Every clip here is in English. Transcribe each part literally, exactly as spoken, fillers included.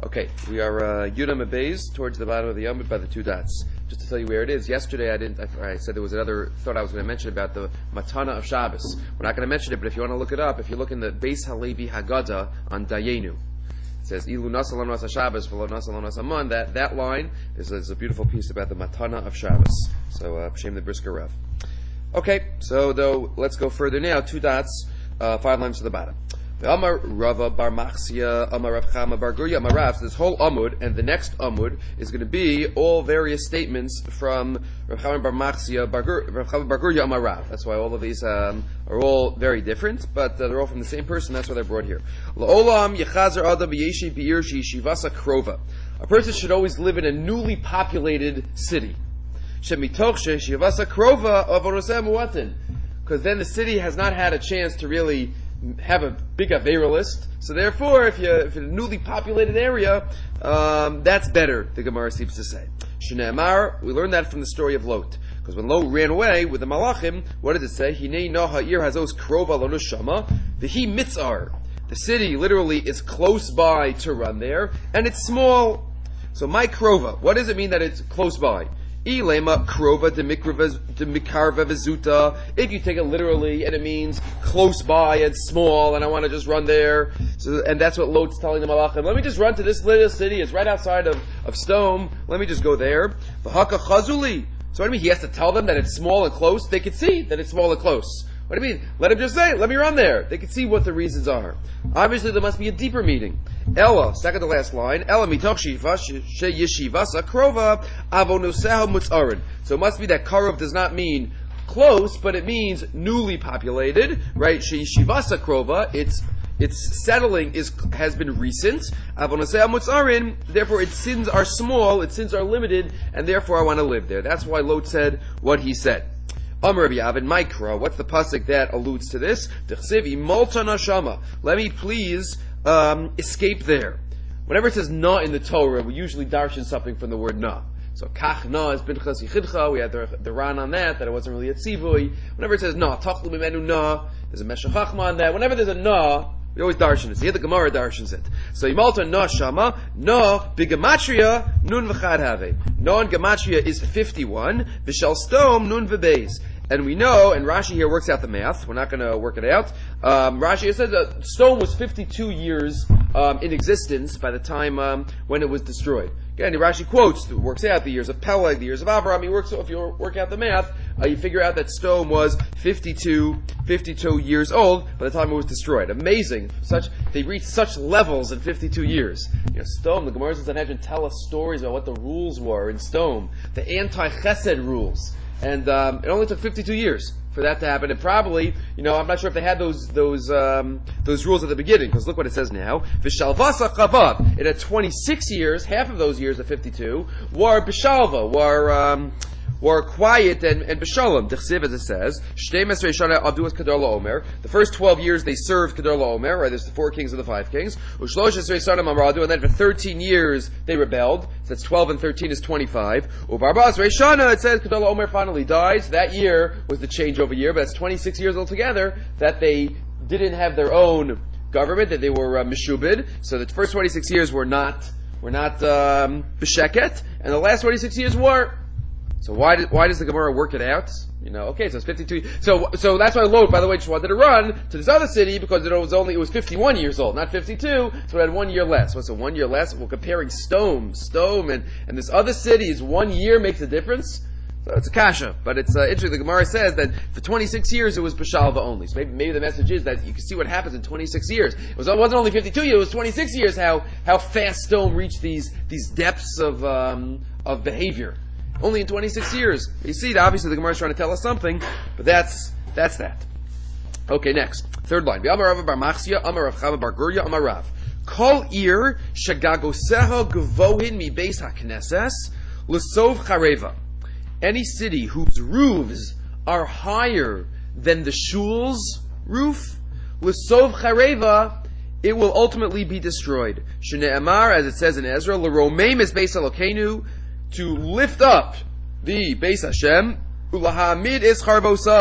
Okay, we are uh, Yudam Abayz towards the bottom of the Yomud by the two dots. Just to tell you where it is. Yesterday I didn't. I, I said there was another thought I was going to mention about the Matana of Shabbos. We're not going to mention it, but if you want to look it up, if you look in the Beis Halevi Haggadah on Dayenu, it says Ilu Nasalon Nasa Shabbos, V'lo Nasalon Nasa Mon. That that line is, is a beautiful piece about the Matana of Shabbos. So uh, Shem the Brisker Rav. Okay, so though let's go further now. Two dots, uh, five lines to the bottom. The Amar Rava Bar Machsia, Amar Rav Chama Bar Gurya, Amar Rav. So this whole Amud and the next Amud is going to be all various statements from Rav Chama Bar Machsia, Rav Chama Bar Gurya, Amar Rav. That's why all of these um, are all very different, but uh, they're all from the same person. That's why they're brought here. La'olam Yechazer Adam B'Yeshi B'Ir Shivasa Krova. A person should always live in a newly populated city. Shemitoch Shivasa Krova Avonoseh Muatin. Because then the city has not had a chance to really have a big Avera list. So therefore, if, you, if you're in a newly populated area, um, that's better, the Gemara seems to say. Shne'emar, we learned that from the story of Lot. Because when Lot ran away with the Malachim, what did it say? Hinei no ha'ir hazos krova lo neshama, v'hi mitzar. The city literally is close by to run there, and it's small. So my krova, what does it mean that it's close by? Ilema krova de mikarva vizuta. If you take it literally, and it means close by and small, and I want to just run there, so and that's what Lot's telling the Malachim. Let me just run to this little city. It's right outside of of Stone. Let me just go there. V'haka chazuli. So what do you mean? He has to tell them that it's small and close. They can see that it's small and close. What do you mean? Let him just say, let me run there. They can see what the reasons are. Obviously, there must be a deeper meaning. Ella, second to last line, Ella mitoch shiva she yeshivasa krova avonoseha mutzarin. So it must be that karov does not mean close, but it means newly populated, right? She yeshivasa krova, its its settling is has been recent. Avonoseha mutzarin, therefore its sins are small, its sins are limited, and therefore I want to live there. That's why Lot said what he said. Amar Rabbi Yavin Mikra. What's the pasuk that alludes to this? T'chsivi molta nashama. Let me please um, escape there. Whenever it says na in the Torah, we usually darshan something from the word na. So kach na is binchas yichidcha. We had the, the ran on that that it wasn't really a tzivui. Whenever it says na, tachlu mimenu na, there's a meshach chachma on that. Whenever there's a na, we always darshan it. So here the Gemara darshans it. So yimalta na shama, na bigamatria nun v'chad have. Na in gematria is fifty-one. V'shal stom nun v'beis. And we know, and Rashi here works out the math. We're not going to work it out. Um, Rashi says that Stone was fifty-two years um, in existence by the time um, when it was destroyed. Again, Rashi quotes, works out the years of Peleg, the years of Avraham. He works. If you work out the math, uh, you figure out that Stone was fifty-two, fifty-two years old by the time it was destroyed. Amazing! Such they reached such levels in fifty-two years. You know, Stone. The Gemara says that tell us stories about what the rules were in Stone, the anti-chesed rules. And um, it only took fifty-two years for that to happen. And probably, you know, I'm not sure if they had those those um, those rules at the beginning. Because look what it says now. V'shalvasa chavav. It had twenty-six years. Half of those years of fifty-two were b'shalva, were um, were quiet and and b'shalom. D'chsiv, as it says, shtei mesrei shana avdu es kedar la'omer. The first twelve years they served kedar la'omer. Right, there's the four kings and the five kings. Ushlosh esrei shana mamradu, and then for thirteen years they rebelled. So that's twelve and thirteen is twenty-five. Ubarba esrei shana, it says kedar la'omer finally dies. That year was the changeover year, but that's twenty-six years altogether that they didn't have their own government, that they were uh, mishubid. So the first twenty-six years were not were not um, b'sheket, and the last twenty-six years were. So why did, why does the Gemara work it out? You know, okay, so it's fifty-two. So so that's why Lot, by the way, just wanted to run to this other city because it was only it was fifty-one years old, not fifty-two. So it had one year less. What's so one year less? Well, comparing Stone, Stone, and and this other city is one year makes a difference. So it's a kasha, but it's uh, interesting. The Gemara says that for twenty-six years it was b'shalva only. So maybe maybe the message is that you can see what happens in twenty-six years. It, was, it wasn't only fifty-two years; it was twenty-six years. How how fast Stone reached these these depths of um, of behavior. Only in twenty-six years. You see, obviously the Gemara is trying to tell us something, but that's that's that. Okay, next. Third line. Amar Rav Bar Machsia, Amar Rav Chama Bar Gurya, Amar Rav. Kol ir shagagoseha gvohin mi beis hakneses l'sov chareva. Any city whose roofs are higher than the shul's roof, l'sov chareva, it will ultimately be destroyed. Shne'emar, as it says in Ezra, l'romeim es beis Elokeinu, to lift up the Beis Hashem, ulahamid is charvosav,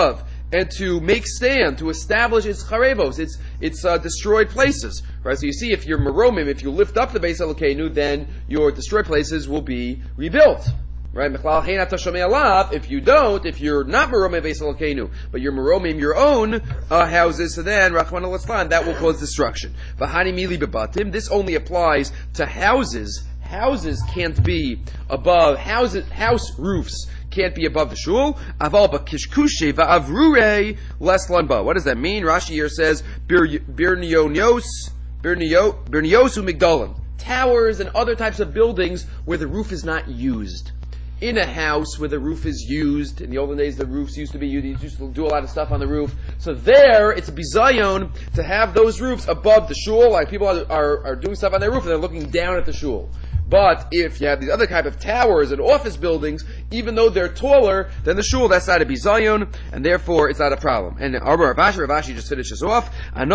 and to make stand, to establish its charevos, its its uh, destroyed places. Right? So you see, if you're meromim, if you lift up the Beis Elokeinu, then your destroyed places will be rebuilt. Right? If you don't, if you're not meromim Beis Elokeinu, but you're meromim your own uh, houses, so then Rachmana litzlan, that will cause destruction. This only applies to houses. Houses can't be above houses. House roofs can't be above the shul. Aval b'kishkushe va'avrure les lanba. What does that mean? Rashi here says birnionios, birnio, birniosu migdalim. Towers and other types of buildings where the roof is not used. In a house where the roof is used, in the olden days the roofs used to be used, you used to do a lot of stuff on the roof. So there, it's a bizayon to have those roofs above the shul, like people are, are, are doing stuff on their roof and they're looking down at the shul. But if you have these other type of towers and office buildings, even though they're taller than the shul, that's not a bizayon, and therefore it's not a problem. And Arba Ravashi, Ravashi just finishes off.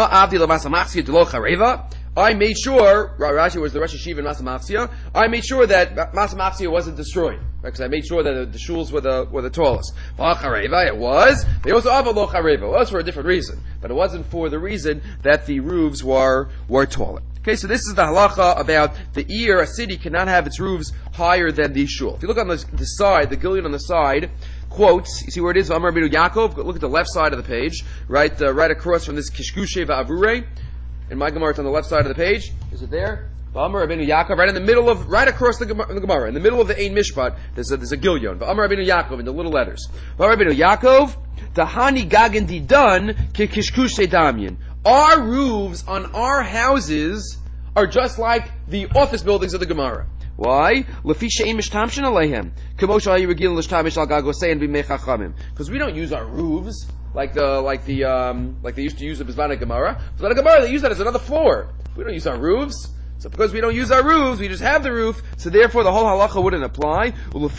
I made sure, Rashi was the Rosh Yeshiva in Masamachsia, I made sure that Masamachsia wasn't destroyed. Because I made sure that the, the shuls were the were the tallest. It was. They also have a lo chareva. It was for a different reason, but it wasn't for the reason that the roofs were were taller. Okay, so this is the halacha about the ear. A city cannot have its roofs higher than the shul. If you look on the, the side, the gillion on the side quotes. You see where it is? Amar Rabbeinu Yaakov. Look at the left side of the page, right, uh, right across from this kishkushe va'avure. In my Gemara, it's on the left side of the page. Is it there? V'amar Rabbeinu Yaakov, right in the middle of, right across the Gemara, in the middle of the Ein Mishpat, there's a, there's a gilyon. V'amar Rabbeinu Yaakov, in the little letters. V'amar Rabbeinu Yaakov, tahani gagan didan ki kishkushe damyan. Our roofs on our houses are just like the office buildings of the Gemara. Why? Because we don't use our roofs like the like the um, like they used to use the Bizvana Gemara. Bizvana Gemara, they use that as another floor. We don't use our roofs. So because we don't use our roofs, we just have the roof, so therefore the whole halacha wouldn't apply.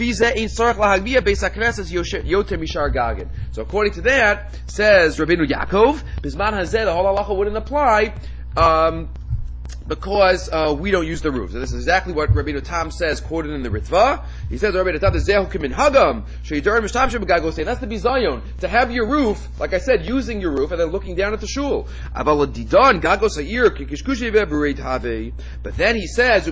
So according to that, says Rabbeinu Yaakov, Bizman Hazeh, the whole halacha wouldn't apply, um, because uh, we don't use the roofs. So this is exactly what Rabbeinu Tam says, quoted in the Ritva. He says, Rabbeinu Tam, Hagam, that's the bizayon, to have your roof, like I said, using your roof, and then looking down at the shul. But then he says,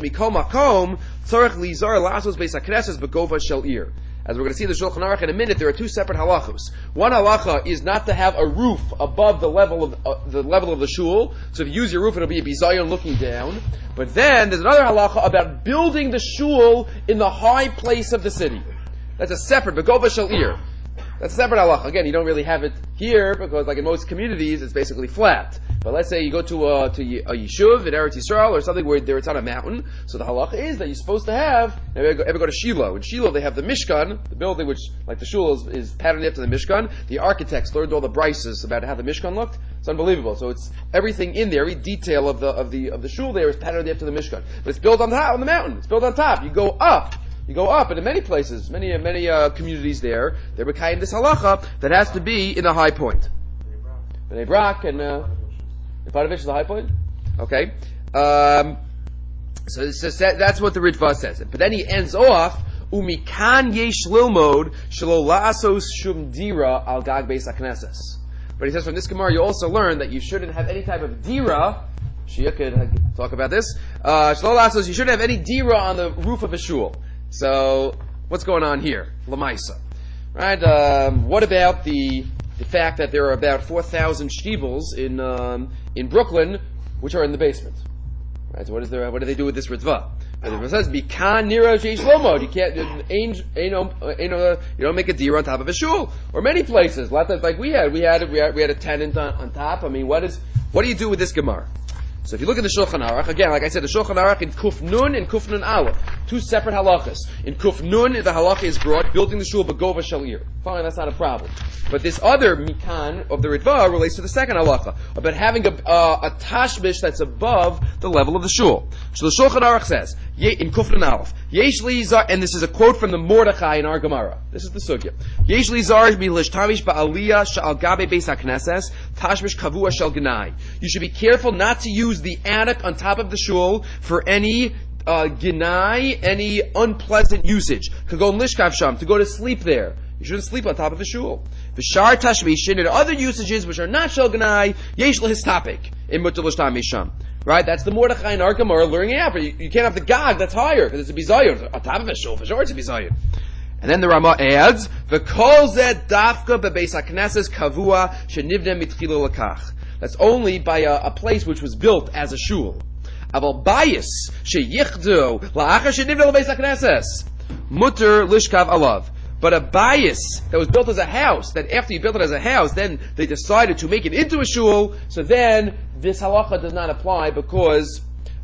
as we're going to see in the Shulchan Aruch in a minute, there are two separate halachos. One halacha is not to have a roof above the level of uh, the level of the shul. So if you use your roof, it'll be a bizayon looking down. But then there's another halacha about building the shul in the high place of the city. That's a separate begova shel ir. That's a separate halacha. Again, you don't really have it here because, like in most communities, it's basically flat. But let's say you go to a, to a yeshuv in Eretz Yisrael or something where there it's on a mountain. So the halacha is that you're supposed to have. Ever go, ever go to Shiloh? In Shiloh, they have the Mishkan, the building which, like the shul, is, is patterned after the Mishkan. The architects learned all the brises about how the Mishkan looked. It's unbelievable. So it's everything in there, every detail of the of the of the shul there is patterned after the Mishkan. But it's built on top on the mountain. It's built on top. You go up. You go up, and in many places, many many uh, communities there, they're becoming this halacha that has to be in a high point. Bnei Brak and uh, Padovich is the high point. Okay, um, so, so that's what the Ritva says. But then he ends off umikan yesh lilmod shelo la'asos shum dira al gag beis hakneses. But he says from this Gemara you also learn that you shouldn't have any type of dira. Shia could talk about this. Uh, shelo la'asos, you shouldn't have any dira on the roof of a shul. So, what's going on here? Lamaisa. Right? Um, what about the the fact that there are about four thousand shtibels in um, in Brooklyn, which are in the basement? Right? So what is there? What do they do with this ritva? The ritva says, "Bikan nira sheish lomod." You can't, ain't, ain't, ain't, uh, you don't make a deer on top of a shul, or many places. Like we had, we had, we had, we had a tenant on, on top. I mean, what is? What do you do with this gemara? So if you look at the Shulchan Aruch, again, like I said, the Shulchan Aruch in Kuf Nun and Kuf Nun Aleph, two separate halachas. In Kuf Nun, the halacha is brought, building the shul begova shalir. Fine, that's not a problem. But this other mikan of the Ritva relates to the second halacha, about having a, uh, a tashmish that's above the level of the shul. So the Shulchan Aruch says, in Kuf Nun Aleph, Yesh li zar, and this is a quote from the Mordechai in our Gemara. This is the sugya. Yesh li zar milish tamish ba'aliyah sha'al gabe beis hakneses tashmish kavua shel gnai. You should be careful not to use the attic on top of the shul for any uh, gnai, any unpleasant usage. Kagon lishkav sham, to go to sleep there. You shouldn't sleep on top of the shul. V'shar tashmishin, and other usages which are not shel ganai, yesh his topic in mutar l'shtam misham. Right? That's the Mordechai and Arkam are learning it out, but you, you can't have the Gag that's higher, because it's a bizayon. On top of it, shul, for sure it's a bizayon. And then the Rama adds, V'kol zed dafka bebeis hakneses kavua shenivne mitchila lakach. That's only by a, a place which was built as a shul. Aval bayis sheyichdu la'achar shenivne bebeis hakneses mutter lishkav alav. But a bias that was built as a house, that after you built it as a house, then they decided to make it into a shul, so then this halacha does not apply because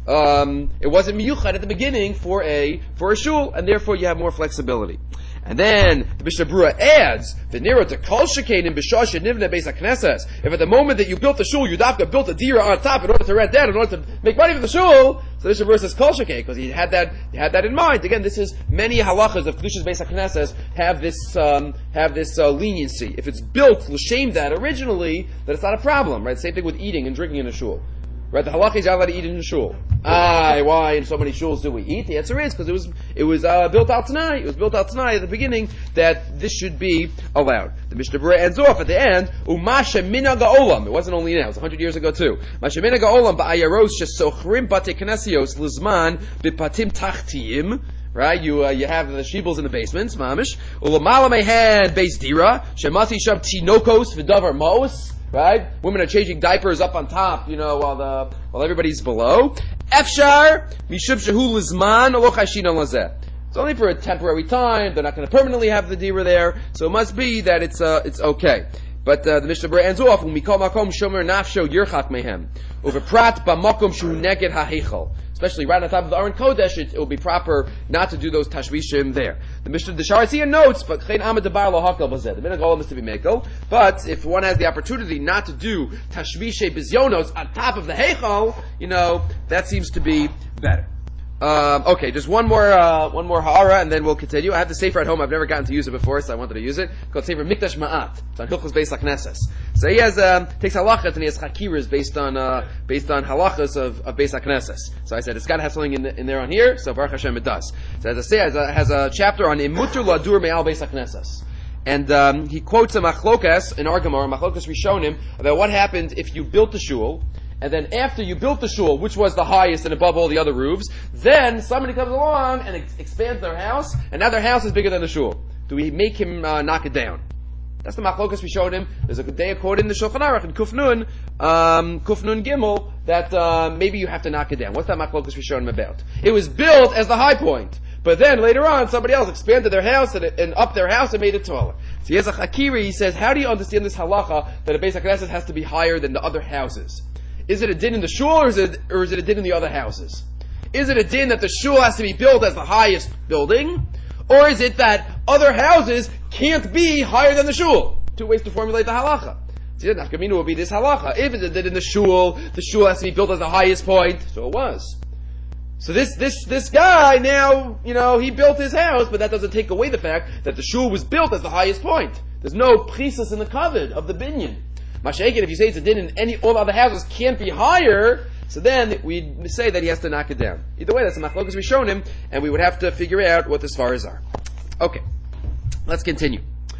um, it wasn't miyuchad at the beginning for a for a shul, and therefore you have more flexibility. And then the Mishnah Berurah adds, "V'nira to kol shekain in b'shah shenivne beis hakneses." If at the moment that you built the shul, you dafka built a dira on top in order to rent that, in order to make money for the shul, so the Mishnah Berurah says kol shekain because he had that he had that in mind. Again, this is many halachas of kedushas beis hakneses have this um, have this uh, leniency. If it's built l'shem that originally, then it's not a problem, right? Same thing with eating and drinking in a shul. Right, the halakha is allowed to eat in the shul. Ah, why in so many shuls do we eat? The answer is because it was it was uh, built out tonight. It was built out tonight at the beginning that this should be allowed. The Mishnah Berurah ends off at the end. Umasha minag ha'olam. It wasn't only now; it was a hundred years ago too. Masha minag ha'olam ba'ayaros shesochrim bate knesios lizman bipatim tachtiyim. Right, you uh, you have the shibbles in the basements, mamish. Ulamala mehan beis dira shemati sham tinokos v'davar mos. Right? Women are changing diapers up on top, you know, while the while everybody's below. Efshar mishum shehu lizman lo chashina lazeh. It's only for a temporary time. They're not going to permanently have the dira there, so it must be that it's uh, it's okay. But uh, the Mishnah Berurah ends off mikol makom shomer nafsho yirchak mehem over prat b'makom shu neged ha'heichal. Especially right on top of the Aron Kodesh, it, it will be proper not to do those tashvishim there. The Mishnah, the Sharatziya notes, but chein amad debar lo hakal bazeh. The minhag olam is to be mekel, but if one has the opportunity not to do tashvishe bizyonos on top of the heichal, you know, that seems to be better. Um, okay, just one more, uh, one more ha'ara, and then we'll continue. I have the sefer at home. I've never gotten to use it before, so I wanted to use it. It's called Sefer Mikdash Ma'at. It's on Hilchos Beis HaKnesses. So he has, um, takes halachas and he has chakiras based on, uh, based on halachas of, of Beis HaKnesses. So I said, it's got to have something in, the, in there on here, so Baruch Hashem it does. So as I say, it has a, has a chapter on Imutur Ladur Me'al Beis HaKnesses. And, um, he quotes a machlokas in our Gemara, machlokas Rishonim, about what happened if you built the shul, and then after you built the shul, which was the highest and above all the other roofs, then somebody comes along and ex- expands their house, and now their house is bigger than the shul. Do we make him uh, knock it down? That's the machlokas we showed him. There's a day according in the Shulchan Aruch in Kufnun, um, Kufnun Gimel, that uh, maybe you have to knock it down. What's that machlokas we showed him about? It was built as the high point, but then later on somebody else expanded their house and, and up their house and made it taller. So he has a chakiri. He says, how do you understand this halacha that a Beis HaKnesses has to be higher than the other houses? Is it a din in the shul, or is it, or is it a din in the other houses? Is it a din that the shul has to be built as the highest building, or is it that other houses can't be higher than the shul? Two ways to formulate the halacha. See, the nafkamina will be this halacha. If it's a din in the shul, the shul has to be built as the highest point. So it was. So this this this guy now, you know, he built his house, but that doesn't take away the fact that the shul was built as the highest point. There's no priestess in the covet of the binyan. Masha'ekin, if you say it's a din in any, all other houses can't be higher, so then we say that he has to knock it down. Either way, that's the machlokas we've shown him, and we would have to figure out what the svaras are. Okay. Let's continue.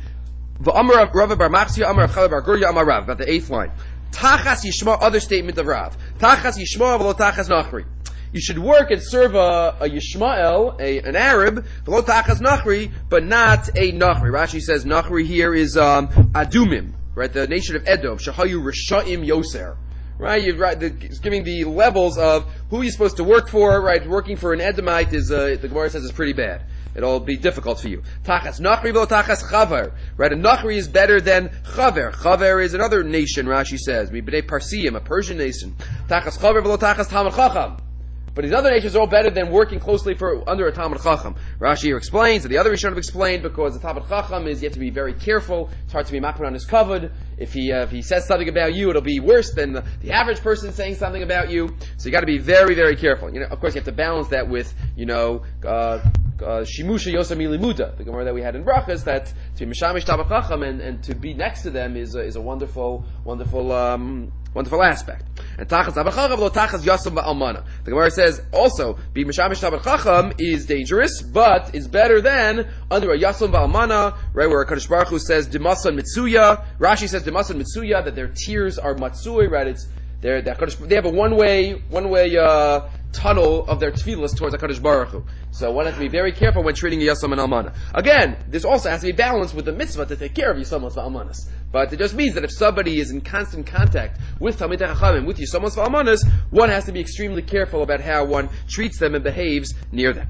V'amar Rav bar Machzia, Amar Rav Chala bar Gurya, Amar Rav, about the eighth line. Tachas Yishma, other statement of Rav. Tachas Yishma, v'lo Tachas Nachri. You should work and serve a, a Yishmael, a, an Arab, v'lo Tachas Nachri, but not a Nachri. Rashi says Nachri here is um, Adumim. Right, the nation of Edom, Shahayu Risha'im Yoser. Right, you're right, the, it's giving the levels of who you're supposed to work for. Right, working for an Edomite is, uh, the Gemara says, is pretty bad. It'll be difficult for you. Tachas Nachri v'lo Tachas Chaver. Right, a Nachri is better than Chaver. Chaver is another nation, Rashi says. B'nei Parsiim, a Persian nation. Tachas Chaver v'lo Tachas Talmid Chacham. But these other nations are all better than working closely for under a Talmid Chacham. Rashi here explains, and the other Rishonim have explained, because the Talmid Chacham is you have to be very careful. It's hard to be makpid on his kavod. If he uh, if he says something about you, it'll be worse than the, the average person saying something about you. So you got to be very very careful. You know, of course, you have to balance that with you know uh, shimusha yosa milimuda, the Gemara that we had in Brachas, that to be mishamish Talmid Chacham and, and to be next to them is a, is a wonderful wonderful um, wonderful aspect. and tachas Talmid Chacham lo tachas Yasam va'almana. The Gemara says also being mishamish Talmid Chacham is dangerous, but is better than under a Yasam va'almana, right, where Kadosh Baruch Hu says Dimasan Mitsuya. Rashi says Dimasan Mitsuya, that their tears are matsui, right? It's they're, they have a one-way, one-way uh, tunnel of their tefillas towards HaKadosh Baruch Hu. So one has to be very careful when treating Yasam and Almana. Again, this also has to be balanced with the mitzvah to take care of Yisamos v'Almanas. But it just means that if somebody is in constant contact with Talmidei Chachamim, with Yisamos v'Almanas, one has to be extremely careful about how one treats them and behaves near them.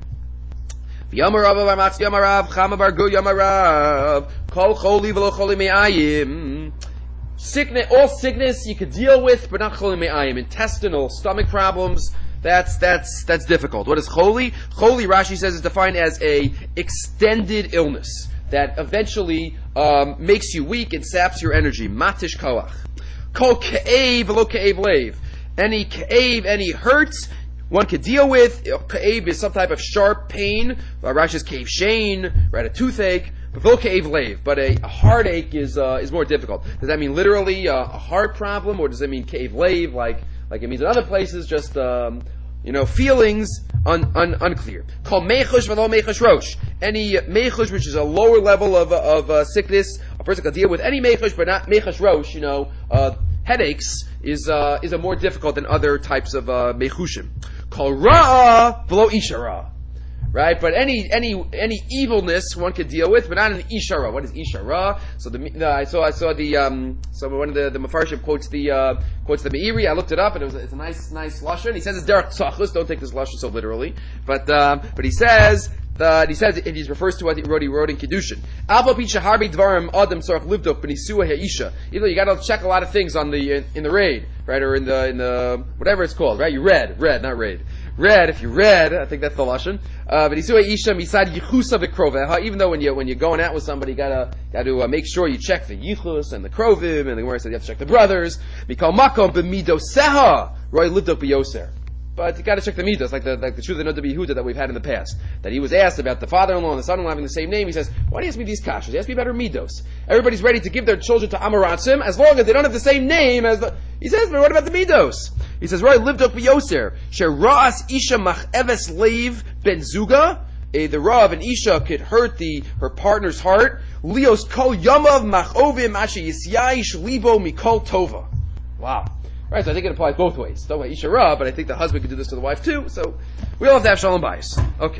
V'yamar Rav bar Machzi Yamar Rav Chama bar Gu Yamar Rav Kol choli v'lo choli me'ayim. Sickness, all sickness you could deal with, but not choli me'ayim. Intestinal, stomach problems, that's that's that's difficult. What is choli? Choli, Rashi says, is defined as a extended illness that eventually um, makes you weak and saps your energy. Matish koach. Kol ke'ev v'lo ke'ev leiv. Any ke'ev, any hurts, one could deal with. Ke'ev is some type of sharp pain. Rashi says ke'ev shein, right, a toothache. But a, a heartache is uh, is more difficult. Does that mean literally uh, a heart problem, or does it mean cave lave, like like it means in other places, just um, you know feelings un, un, unclear? Called mechush v'lo mechush rosh. Any mechush, which is a lower level of of uh, sickness, a person can deal with any mechush, but not mechush rosh. You know, uh, headaches is uh, is a more difficult than other types of uh, mechushim. Called ra v'lo ishara. Right, but any any any evilness one could deal with, but not an ishara. What is ishara? So the, the I saw I saw the um so one of the the Mefarshim quotes the uh, quotes the Meiri. I looked it up and it was it's a nice nice lashon. He says it's derech tzachus. Don't take this lashon so literally, but um, but he says that he says and he refers to what he wrote he wrote in Kiddushin. Alpa picha harbi dvarim adam tzarich livdok b'nisua ha'isha. Even though you got to check a lot of things on the in, in the raid, right, or in the in the whatever it's called, right? You read read not raid. Read, if you read, I think that's the lashon. Uh, but Yisua Isha Misad Yichusa v'Kroveha. Even though when you when you're going out with somebody, you gotta gotta uh, make sure you check the Yichus and the Krovim, and the Gemara said you have to check the brothers. Mikal Makom b'Midoseha Roy Livdok b'Yoser. But you got to check the midos, like the like the truth of Noda Yehuda that we've had in the past. That he was asked about the father-in-law and the son-in-law having the same name. He says, "Why do you ask me these kashas? You ask me about her midos. Everybody's ready to give their children to Amaratzim as long as they don't have the same name as the." He says, "But what about the midos?" He says, "Right, lived up b'yoser sher ra'as isha macheves leiv ben zuga." The ra of an isha could hurt the her partner's heart. Lios kol yamav machovim asher yisyayish libo mikol tova. Wow. Right, so I think it applies both ways. Don't Isha Ra, but I think the husband could do this to the wife too. So we all have to have shalom bayis. Okay.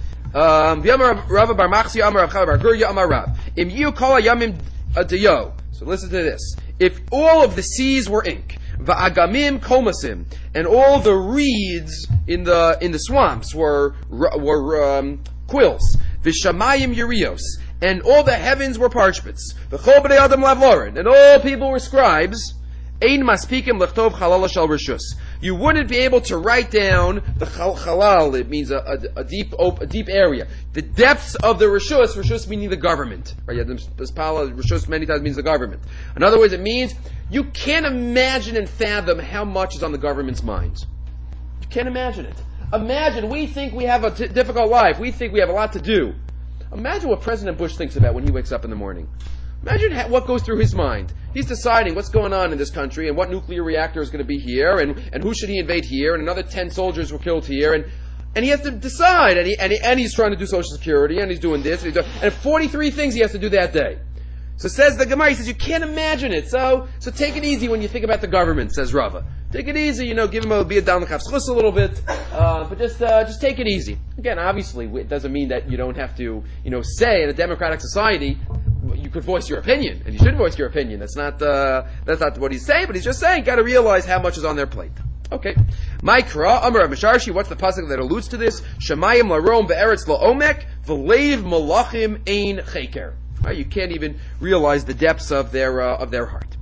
Um, Rav bar Machzi Amar Rav Chava bar Gurya Amar Rav. Im yu kol yamim adayo. So listen to this. If all of the seas were ink, va'agamim komasim, and all the reeds in the in the swamps were were um, quills, v'shamayim yurios, and all the heavens were parchments, v'chol b'nei adam lavlorin, and all people were scribes. Ein maspikim lechtov chalal shel rishus. You wouldn't be able to write down the chalal. It means a, a, a deep, op, a deep area. The depths of the rishus. Rishus meaning the government. Right? Yeah, this, this pala rishus many times means the government. In other words, it means you can't imagine and fathom how much is on the government's minds. You can't imagine it. Imagine we think we have a t- difficult life. We think we have a lot to do. Imagine what President Bush thinks about when he wakes up in the morning. Imagine ha- what goes through his mind. He's deciding what's going on in this country and what nuclear reactor is going to be here and, and who should he invade here and another ten soldiers were killed here and, and he has to decide and, he, and, he, and he's trying to do Social Security and he's doing this and, he's doing, and forty-three things he has to do that day. So says the Gemara, he says you can't imagine it. So so take it easy when you think about the government, says Rava. Take it easy, you know, give him a be a down the chus a little bit, uh, but just uh, just take it easy. Again, obviously, it doesn't mean that you don't have to, you know, say in a democratic society you could voice your opinion, and you should voice your opinion. That's not uh, that's not what he's saying, but he's just saying, got to realize how much is on their plate. Okay. Ma'ikra, Amar Rav Misharshi, what's the pasuk that alludes to this? Shemayim larom ve'eretz la'omek, v'leiv malachim ein cheker. Right, you can't even realize the depths of their uh, of their heart.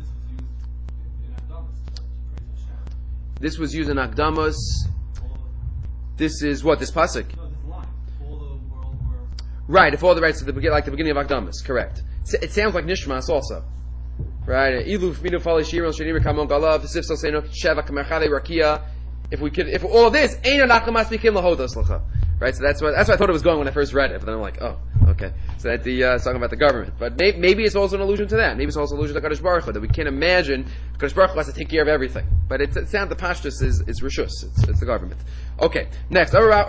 This was used in Akdamas. This is what, this pasuk? Right, if all the rights at the beginning, like the beginning of Akdamas, correct. It sounds like Nishmas also. Right? If we could, if all of this, right? right? So that's what that's what I thought it was going when I first read it. But then I'm like, oh, okay. So that the uh, it's talking about the government, but may, maybe it's also an allusion to that. Maybe it's also an allusion to Kadosh Baruch Hu, that we can't imagine Kadosh Baruch Hu has to take care of everything. But it's it sounds the pashtus is is rishus. It's it's the government. Okay, next.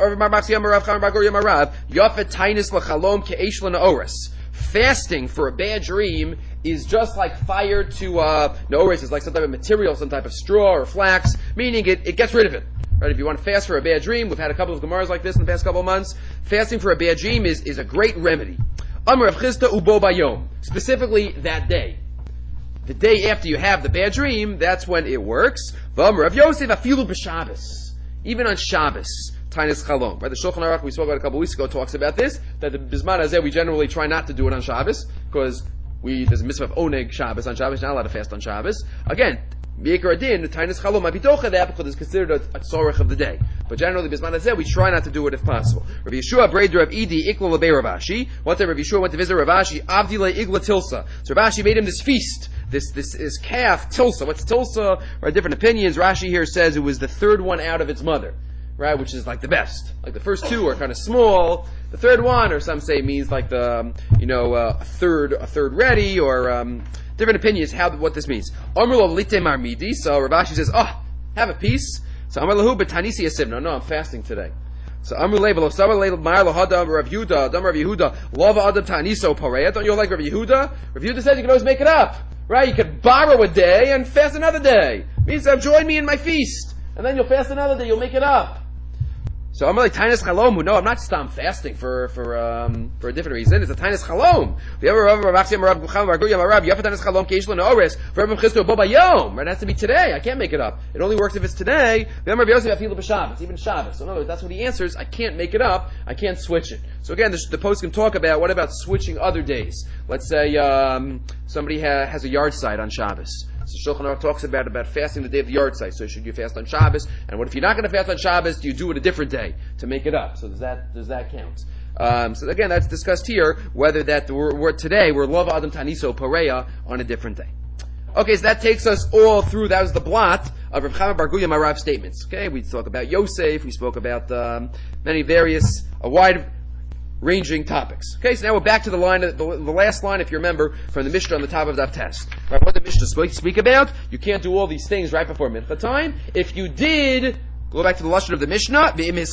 Fasting for a bad dream is just like fire to uh Noris is like some type of material, some type of straw or flax, meaning it, it gets rid of it. Right? If you want to fast for a bad dream, we've had a couple of Gemaras like this in the past couple of months. Fasting for a bad dream is, is a great remedy. Amar Rav Chisda ubo bayom. Specifically that day. The day after you have the bad dream, that's when it works. V'amar Rav Yosef afilu b'Shabbos. Even on Shabbos. Tainis Chalom. Right? The Shulchan Aruch we spoke about a couple of weeks ago talks about this, that the Bisman Hazeh we generally try not to do it on Shabbos, because we, there's a mitzvah of Oneg Shabbos on Shabbos, you're not allowed to fast on Shabbos. Again, Me'ikar Adin, the Tainis Chalom might be docha that because it's considered a, a tzorech of the day. But generally, Bisman Hazeh we try not to do it if possible. Rav Yeshua Breder of Idi Ikla Lebei Rav Ashi. One time Rav Yeshua went to visit Rav Ashi, Avdile Igla Tilsa. So Rav Ashi made him this feast. This, this, this calf, Tilsa. What's Tilsa? Right, different opinions. Rashi here says it was the third one out of its mother. Right, which is like the best. Like the first two are kind of small. The third one, or some say, means like the, um, you know, uh, a third, a third ready, or um, different opinions how what this means. Amar lo lite marmidi. So Rav Ashi says, oh, have a piece. So Amar lahu betanisi yasim. No, no, I'm fasting today. So Amar le v'lo savar le mar lo hadam Rav Yehuda, Adam Rav Yehuda, lova adam taniso pareya. Don't you like Rav Yehuda? Rav Yehuda says you can always make it up, right? You could borrow a day and fast another day. Means uh, join me in my feast, and then you'll fast another day. You'll make it up. So I'm like Tainis Chalom. No, I'm not stam fasting for for um for a different reason. It's a Tainis Chalom. Right, it has to be today. I can't make it up. It only works if it's today. Even Shabbos. So in other words, that's what he answers. I can't make it up. I can't switch it. So again, the, the post can talk about what about switching other days. Let's say um, somebody ha, has a yard site on Shabbos. So Shulchan Aruch talks about about fasting the day of the yard site. So should you fast on Shabbos? And what if you're not going to fast on Shabbos? Do you do it a different day to make it up? So does that does that count? Um, so again, that's discussed here. Whether that we're, we're today we're love Adam Taniso Pareya on a different day. Okay, so that takes us all through. That was the blot of Rav Chama Bar Guya Marav statements. Okay, we talked about Yosef. We spoke about um, many various a wide ranging topics. Okay, so now we're back to the line, the, the last line, if you remember, from the Mishnah on the top of that test. Right, what the Mishnah speak, speak about? You can't do all these things right before Mincha time. If you did, go back to the lashon of the Mishnah.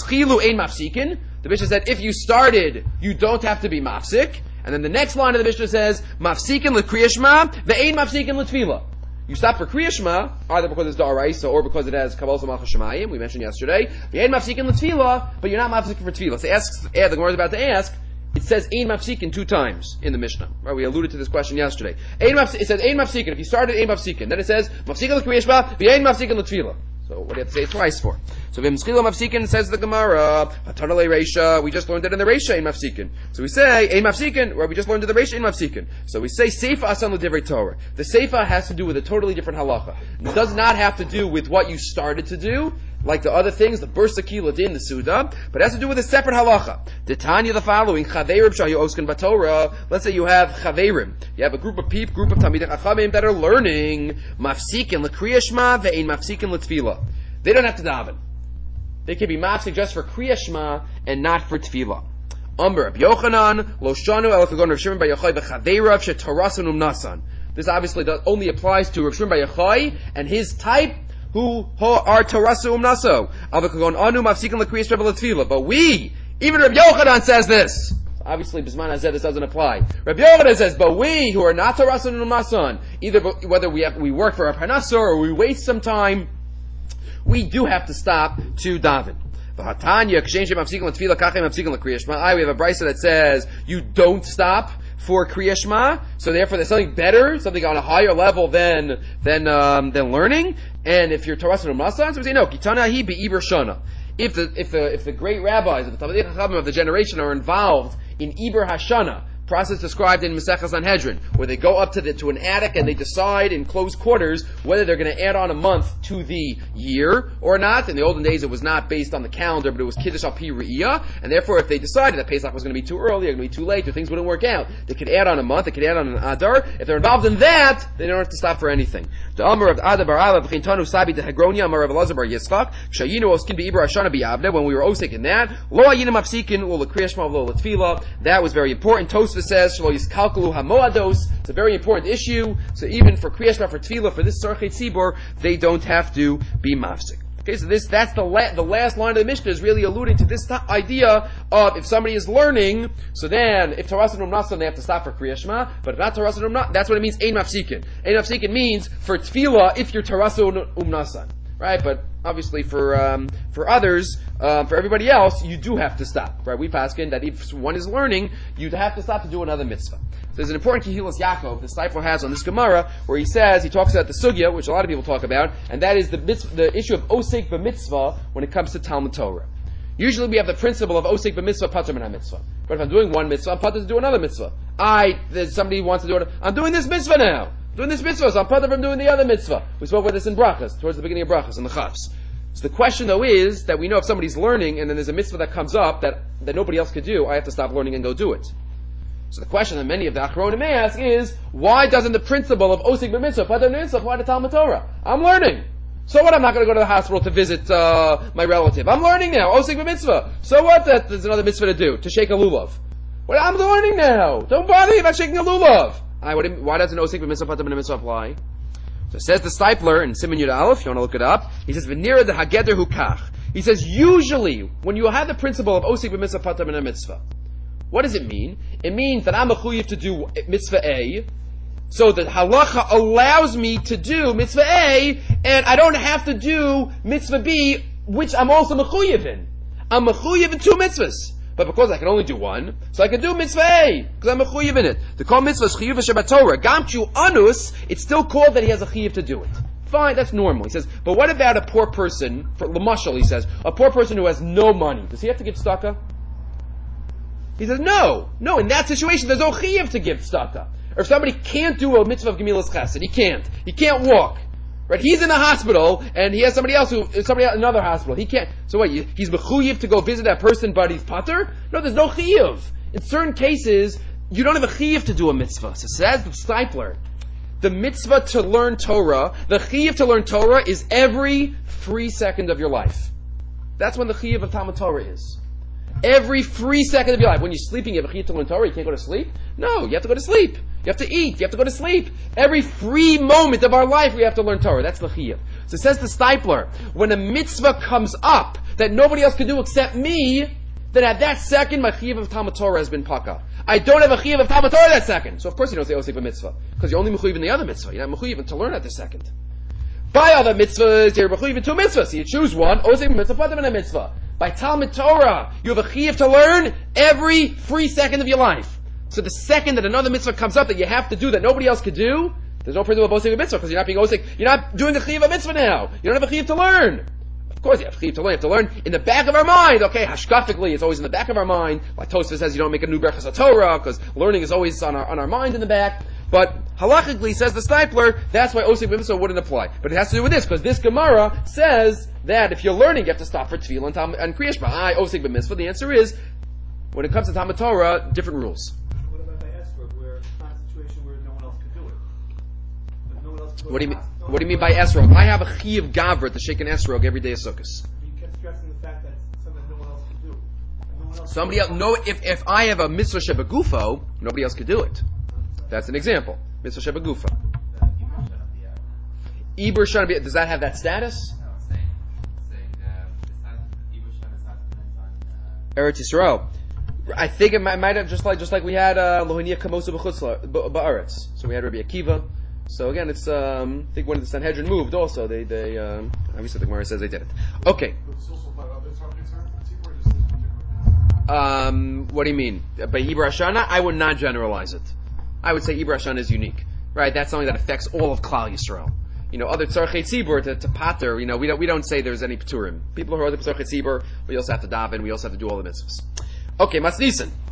The Mishnah said, if you started, you don't have to be mafsik. And then the next line of the Mishnah says, mafsikin l'kriyashma, ve'ein mafsikin l'tfila. You stop for kriyashma, either because it's da'araisa or because it has kabbalah malchus shemayim, we mentioned yesterday. Ve'ein mafsikin l'tfila, but you're not mafsikin for tfila. So asks, yeah, the Gemara is about to ask, it says ein mafsikin two times in the Mishnah. Right? We alluded to this question yesterday. Ein mafsikin, it says ein mafsikin. If you started ein mafsikin, then it says mafsikin l'kriyashma, ve'ein mafsikin l'tfila. So what do you have to say it twice for? So v'mschila mafsikin says the Gemara, hatanale reisha. We just learned it in the reisha ein mafsikin. So we say ein mafsikin, or we just learned in the reisha ein mafsikin. So we say seifa asan l'divrei Torah. The seifa has to do with a totally different halacha. It does not have to do with what you started to do, like the other things, the bursa kila din, the suda, but it has to do with a separate halacha. The Tanya the following, chaverim shayu oskan b'Torah. Let's say you have chaverim. You have a group of people, group of talmidei chachamim that are learning mafsikin l'kriyashma ve'ein mafsikin l'tfila. They don't have to daven. They can be mafsik just for kriyashma and not for tefillah. Umber Rabbi Yochanan lo shanu el kagon Rav Shimon bar Yochai b'chaveirav shetarasan umnasan. This obviously does, only applies to Rav Shimon bar Yochai and his type who are tarasu umnaso. Al kagon anu mafsikin l'kriyashma v'letefillah. But we, even Rabbi Yochanan says this. Obviously, Bisman Hazeh, this doesn't apply. Rabbi Yochanan says, but we who are not tarasan umnasan, either whether we have, we work for a parnasa or we waste some time, we do have to stop to daven. We have a brisa that says you don't stop for Kriya Shema, so therefore there's something better, something on a higher level than than um, than learning. And if you're Tarasan Umasan, so we say no, Kitana hi be'iber shana. If the if the if the great rabbis of the Talmidei Chachamim of the generation are involved in Iber Hashana, Process described in Maseches Sanhedrin, where they go up to the, to an attic and they decide in closed quarters whether they're going to add on a month to the year or not. In the olden days, it was not based on the calendar, but it was Kiddush al Pi Re'iyah, and therefore, if they decided that Pesach was going to be too early or going to be too late, or things wouldn't work out, they could add on a month, they could add on an Adar. If they're involved in that, they don't have to stop for anything. The Amar of Adar bar Abba v'chintanu sabi de Hegronia Amar of Elazar bar Yitzchak Shayinu oskin be'ibra Ashana bi'avne, when we were osik in that, lo ayinu mafsikin lo l'kriyashma lo l'tfila. That was very important. Tosfos says shlo yiskalkalu hamoados. It's a very important issue. So even for kriyashma, for tfila, for this tzarchei tzibur, they don't have to be mafsik. Okay, so this, that's the la- the last line of the Mishnah is really alluding to this t- idea of if somebody is learning, so then if Taras and Umnasan, they have to stop for Kriya Shema, but if not Taras and Umnasan, that's what it means, Ein Mafsikin. Ein Mafsikin means for Tefillah if you're Taras and Umnasan. Right, but obviously for um, for others, uh, for everybody else, you do have to stop. Right, we paskin that if one is learning, you'd have to stop to do another mitzvah. So there's an important Kehilas Yaakov the Seifel has on this Gemara where he says he talks about the sugya, which a lot of people talk about, and that is the mitzvah, the issue of osek b'mitzvah when it comes to Talmud Torah. Usually we have the principle of osek b'mitzvah pater min mitzvah. But if I'm doing one mitzvah, I'm pater to do another mitzvah. I there's somebody who wants to do it. I'm doing this mitzvah now. Doing this mitzvah, so I'm part from doing the other mitzvah. We spoke about this in Brachas, towards the beginning of Brachas, in the Chavs. So the question though is, that we know if somebody's learning, and then there's a mitzvah that comes up that, that nobody else could do, I have to stop learning and go do it. So the question that many of the Achronim may ask is, why doesn't the principle of Osik b'mitzvah, Pater mitzvah, apply to Talmud Torah? I'm learning. So what, I'm not going to go to the hospital to visit uh, my relative. I'm learning now, Osik b'mitzvah. So what, that there's another mitzvah to do, to shake a lulav. Well, I'm learning now. Don't bother me about shaking a lulav. I, what, why doesn't osik b'mitzvah pater b'mitzvah apply? So it says the Stipler in Siman Yud Aleph, if you want to look it up, he says v'nira the hageder hu kach. He says usually when you have the principle of osik b'mitzvah pater b'mitzvah, what does it mean? It means that I'm a chuyiv to do mitzvah A, so the halacha allows me to do mitzvah A, and I don't have to do mitzvah B, which I'm also mechuyiv in. I'm mechuyiv in two mitzvahs. But because I can only do one, so I can do mitzvah A, because I'm a chuyiv in it. The call mitzvah is chiyuv v'shabbat Torah. Gamchu anus, it's still called that he has a chiyuv to do it. Fine, that's normal. He says, but what about a poor person, for Lamashal, he says, a poor person who has no money, does he have to give tzedakah? He says, no, no, in that situation, there's no chiyuv to give tzedakah. Or if somebody can't do a mitzvah of gemilas chesed, he can't. He can't walk. Right? He's in the hospital, and he has somebody else who, somebody else, another hospital. He can't. So what? He's mechuyev to go visit that person, but he's pater? No, there's no chiyuv. In certain cases, you don't have a chiyuv to do a mitzvah. So says the Stipler, the mitzvah to learn Torah, the chiyuv to learn Torah is every free second of your life. That's when the chiyuv of Talmud Torah is. Every free second of your life. When you're sleeping, you have a chiyuv to learn Torah, you can't go to sleep? No, you have to go to sleep. You have to eat. You have to go to sleep. Every free moment of our life, we have to learn Torah. That's the chiyuv. So it says the Stipler, when a mitzvah comes up that nobody else can do except me, then at that second, my chiyuv of Talmud Torah has been paka. I don't have a chiyuv of Talmud Torah that second. So of course you don't say osik b'mitzvah, because you're only mechuyev in the other mitzvah. You're not mechuyev to learn at the second. By other mitzvahs, you're mechuyev in two mitzvahs. So you choose one, osik b'mitzvah, pater b'na mitzvah. By Talmud Torah, you have a chiyuv to learn every free second of your life. So the second that another mitzvah comes up that you have to do that nobody else could do, there's no principle of osik mitzvah because you're not being osik. You're not doing a chiyuv of mitzvah now. You don't have a chiyuv to learn. Of course, you have chiyuv to learn. You have to learn in the back of our mind. Okay, hashkafically, it's always in the back of our mind. Like Tosfos says, you don't make a new brachas of Torah because learning is always on our on our mind in the back. But halachically, says the Stipler, that's why osik mitzvah wouldn't apply. But it has to do with this because this Gemara says that if you're learning, you have to stop for tefillah and, tam- and kriya shema. I osik b'mitzvah. The answer is, when it comes to Talmud Torah, different rules. What do you mean? What do you mean by esrog? I have a chiyuv gavra to shake an esrog every day of Sukkos. You kept stressing the fact that something no one else could do. No one else Somebody else, no. If if I have a mitzvah shebagufo, nobody else could do it. That's an example. Mitzvah shebagufo. Iber shana be. Does that have that status? No, it's saying, saying uh, Iber shana is not dependent on Eretz Yisrael. I think it might, might have just like just like we had Lohania Kamosa B'Aretz. So we had Rabbi Akiva. So again, it's um, I think when the Sanhedrin moved, also they they um, obviously the Gemara says they did it. Okay. Um, what do you mean by Ibra Hashana? I would not generalize it. I would say Ibra Hashana is unique, right? That's something that affects all of Klal Yisrael. You know, other tzarchei tzibur to, to pater. You know, we don't we don't say there's any paturim. People who are other tzarchei tzibur, we also have to daven. We also have to do all the mitzvahs. Okay, Masnisan.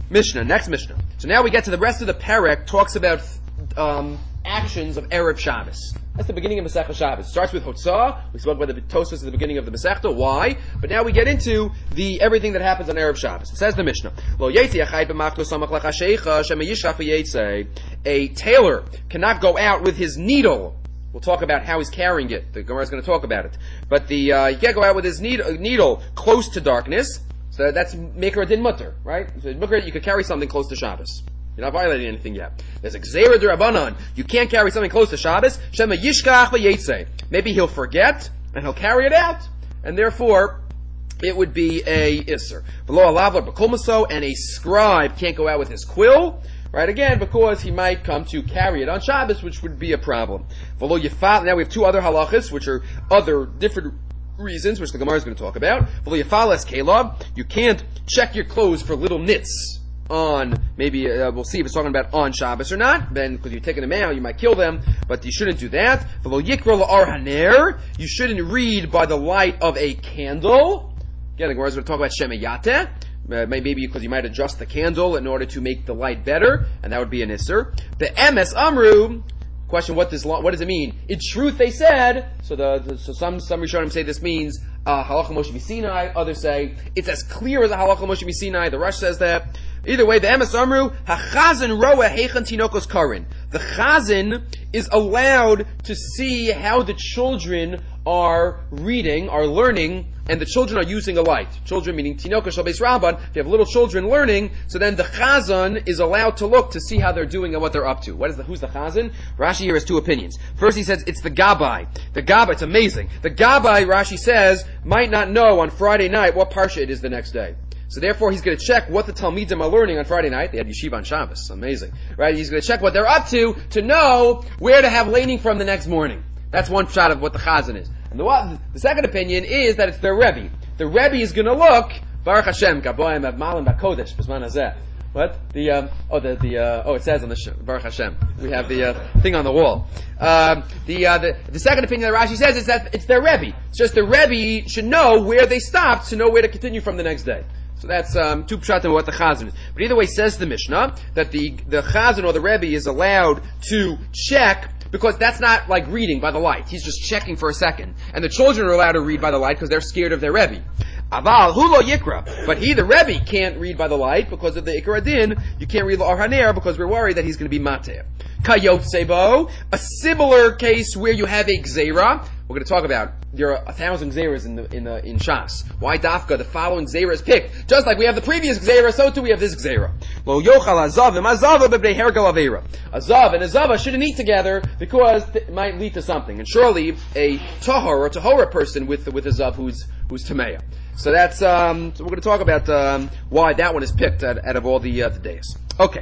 Mishnah, next Mishnah. So now we get to the rest of the Perek, talks about um, actions of Erev Shabbos. That's the beginning of Masechta Shabbos. It starts with Hotzah. We spoke about the Tosfos at the beginning of the Masechta. Why? But now we get into the everything that happens on Erev Shabbos. It says the Mishnah, Lo yetzi achai b'machto samach l'chashecha shema yishchach v'yetzei. A tailor cannot go out with his needle. We'll talk about how he's carrying it. The Gemara is going to talk about it. But the uh, he can't go out with his needle, needle close to darkness. So that's Maker Adin Mutter, right? So you could carry something close to Shabbos. You're not violating anything yet. There's a Gzeira D'Rabbanan. You can't carry something close to Shabbos. Shema Yishkach V'Yetzei. Maybe he'll forget, and he'll carry it out. And therefore, it would be a Isser. V'lo Alavla B'Kulmaso, and a scribe can't go out with his quill. Right, again, because he might come to carry it on Shabbos, which would be a problem. V'lo Yifal, now we have two other halachas, which are other different reasons, which the Gemara is going to talk about. V'lo Yifal es Kaleb, you can't check your clothes for little nits on, maybe, uh, we'll see if it's talking about on Shabbos or not, then, because you're taking them out, you might kill them, but you shouldn't do that. V'lo Yikra La'ar Haner, you shouldn't read by the light of a candle. Again, the Gemara is going to talk about Shemayateh. Uh, maybe because you might adjust the candle in order to make the light better, and that would be an Isser. The M S Amru, question, what does what does it mean? In truth, they said, so the, the so some some Rishonim say this means uh, Halacha Moshe B'Sinai, others say it's as clear as a Halacha Moshe B'Sinai, the Rush says that. Either way, the M S Amru, HaChazan Roa Heichan Tinokos Karin. The Chazan is allowed to see how the children are reading, are learning, and the children are using a light. Children meaning Tinokos Shal Beis Rabban. If you have little children learning, so then the Chazan is allowed to look to see how they're doing and what they're up to. What is the, who's the Chazan? Rashi here has two opinions. First he says it's the Gabbai. The Gabbai, it's amazing. The Gabbai, Rashi says, might not know on Friday night what Parsha it is the next day. So therefore, he's going to check what the Talmidim are learning on Friday night. They had yeshiva on Shabbos. Amazing. Right? He's going to check what they're up to to know where to have laning from the next morning. That's one shot of what the Chazan is. And the, the second opinion is that it's their Rebbe. The Rebbe is going to look, Baruch Hashem, Gaboyim Avmalim Bakodesh, B'zman Hazeh. What? The, um, oh, the, the, uh, oh, it says on the, sh- Baruch Hashem. We have the, uh, thing on the wall. Um, the, uh, the, the second opinion that Rashi says is that it's their Rebbe. It's just the Rebbe should know where they stopped to know where to continue from the next day. So that's um, two pshatim what the Chazan is. But either way, says the Mishnah that the the Chazan or the Rebbe is allowed to check because that's not like reading by the light. He's just checking for a second, and the children are allowed to read by the light because they're scared of their Rebbe. Aval hulo yikra, but he the Rebbe can't read by the light because of the Ikar Adin. You can't read the Or Haner because we're worried that he's going to be mater. Kayot sebo, a similar case where you have a gzeira. We're going to talk about there are a thousand gzeiras in the, in the, in Shas. Why Dafka? The following gzeira is picked. Just like we have the previous gzeira, so too we have this gzeira. Lo yochal azav and azava b'bnei hergal avera. Azav and azava shouldn't eat together because it might lead to something. And surely a tahor or tahora person with with a zav who's who's tameya. So that's um. So we're going to talk about um, why that one is picked out, out of all the uh, the days. Okay,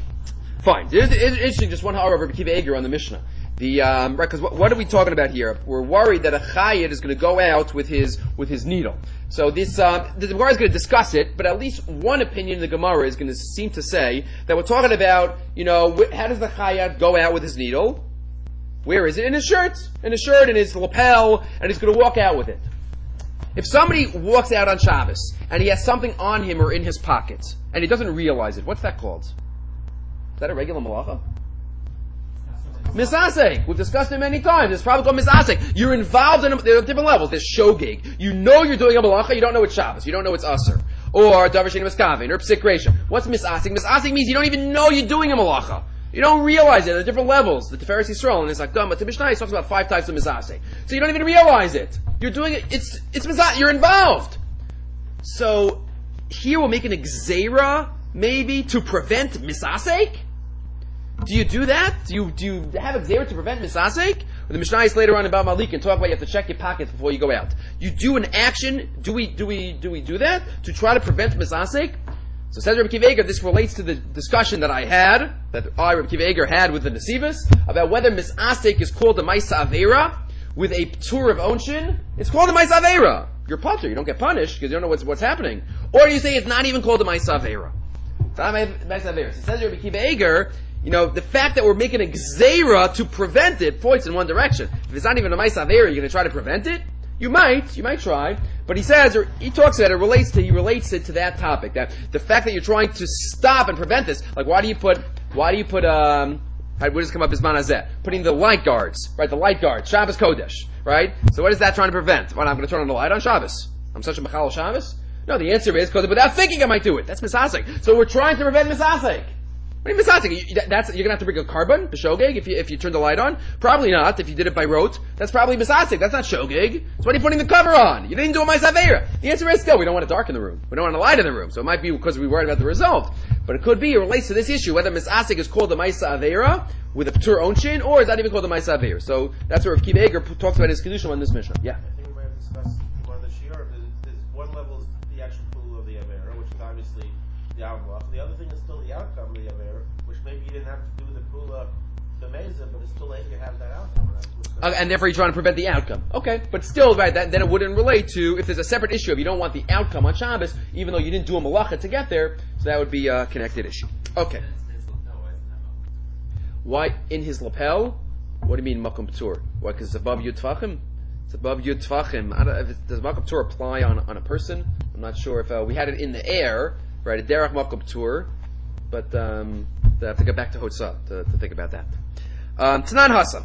fine. It's interesting. Just one hour of Rabbi Akiva Eiger on the Mishnah. The um, right, because what, what are we talking about here? We're worried that a chayid is going to go out with his with his needle. So this uh, the Gemara is going to discuss it, but at least one opinion in the Gemara is going to seem to say that we're talking about, you know, wh- how does the chayid go out with his needle? Where is it? In his shirt, in his shirt, in his lapel, and he's going to walk out with it. If somebody walks out on Shabbos and he has something on him or in his pocket and he doesn't realize it, what's that called? Is that a regular malacha? Misasek. We've discussed it many times. It's probably called misasek. You're involved in a, there are different levels. There's shogeg. You know you're doing a malacha, you don't know it's Shabbos. You don't know it's Aser. Or davar she'eino miskaven, or psik reisha. What's misasek? Misasek means you don't even know you're doing a malacha. You don't realize it. There are different levels. The Tiferes Yisrael, and it's like, but the Mishnah talks about five types of misasek. So you don't even realize it. You're doing it, it's, it's misasek. You're involved. So, here we'll make an exera, maybe, to prevent misasek? Do you do that? Do you do you have a gzeira to prevent misasek? Or the Mishnah is later on about Malik and talk about you have to check your pockets before you go out. You do an action. Do we do we do we do that to try to prevent misasek? So says Rabbi Akiva Eiger, this relates to the discussion that I had, that I, Rabbi Akiva Eiger, had with the Nesivos, about whether misasek is called the Maisa Aveira with a tour of Onshin. It's called the Maisa Aveira. You're putter. You don't get punished because you don't know what's what's happening. Or you say it's not even called the Maisa Aveira. It's not Maisa Aveira. So says Rabbi Akiva Eiger, you know, the fact that we're making a gzeira to prevent it points in one direction. If it's not even a Maisa Aveira, you're going to try to prevent it? You might, you might try, but he says, or he talks about it, relates to, he relates it to that topic, that the fact that you're trying to stop and prevent this, like why do you put, why do you put, um, what does come up as manazeh? Putting the light guards, right, the light guards, Shabbos Kodesh, right? So what is that trying to prevent? What, I'm going to turn on the light on Shabbos? I'm such a machal Shabbos? No, the answer is, because without thinking I might do it. That's misasek. So we're trying to prevent misasek. What do you mean misasek? You, that, that's, you're going to have to bring a carbon, the shogeg, if you, if you turn the light on? Probably not, if you did it by rote. That's probably misasek. That's not shogeg. So what are you putting the cover on? You didn't do it my saveira. The answer is still, we don't want it dark in the room. We don't want a light in the room. So it might be because we're worried about the result. But it could be, it relates to this issue, whether misasek is called the Maisa Aveira with a Ptur Onshin, or is that even called the Maisa Aveira? So that's where Kiv Eger talks about his Kedusha on this mission. Yeah. I think we might have discussed one of the shiur. There's, there's one level is the actual pool of the Avera, which is obviously the Avlach. The other thing is still the outcome of the Avera, which maybe you didn't have to do the pool of the Mesa, but it's still let you have that outcome. Uh, and therefore you're trying to prevent the outcome. Okay, but still, right, that, then it wouldn't relate to, if there's a separate issue, if you don't want the outcome on Shabbos, even though you didn't do a malacha to get there, so that would be a connected issue. Okay. Why in his lapel? What do you mean makom ptur? Why? Because it's above yud tfachim? It's above yud tfachim. I don't, if it, does makom ptur apply on, on a person? I'm not sure if uh, we had it in the air, right, a derech makom ptur, but um, I have to get back to Hotzah to, to think about that. Um, Tanan Hasa.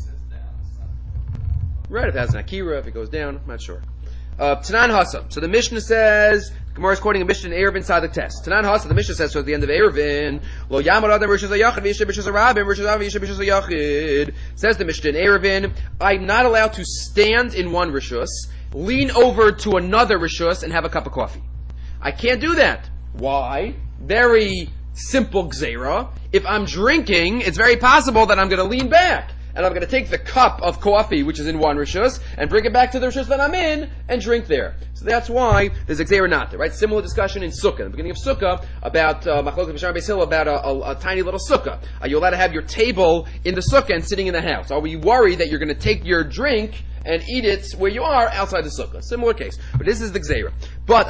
Right, if it has an akira, if it goes down, I'm not sure. Uh, Tanan Hasa. So the Mishnah says, Gemara is quoting a Mishnah in Eruvin Sadik test. Tanan Hasa, the Mishnah says, so at the end of Eruvin, Lo Yamar Adam Rishas HaYachid, V'yishe B'shas HaRabim, Rishas Adam V'yishe B'shas HaYachid. Says the Mishnah in Eruvin, I'm not allowed to stand in one Rishus, lean over to another Rishus, and have a cup of coffee. I can't do that. Why? Very simple gzeira. If I'm drinking, it's very possible that I'm going to lean back. And I'm going to take the cup of coffee, which is in one rishus, and bring it back to the rishus that I'm in, and drink there. So that's why there's a gzeira not there, right? Similar discussion in Sukkah. In the beginning of Sukkah, about, uh, Machlokes B'Shar Beis Hillel, about a, a, a tiny little Sukkah. Are you allowed to have your table in the Sukkah and sitting in the house? Are we worried that you're going to take your drink and eat it where you are outside the Sukkah? Similar case. But this is the gzeira. But,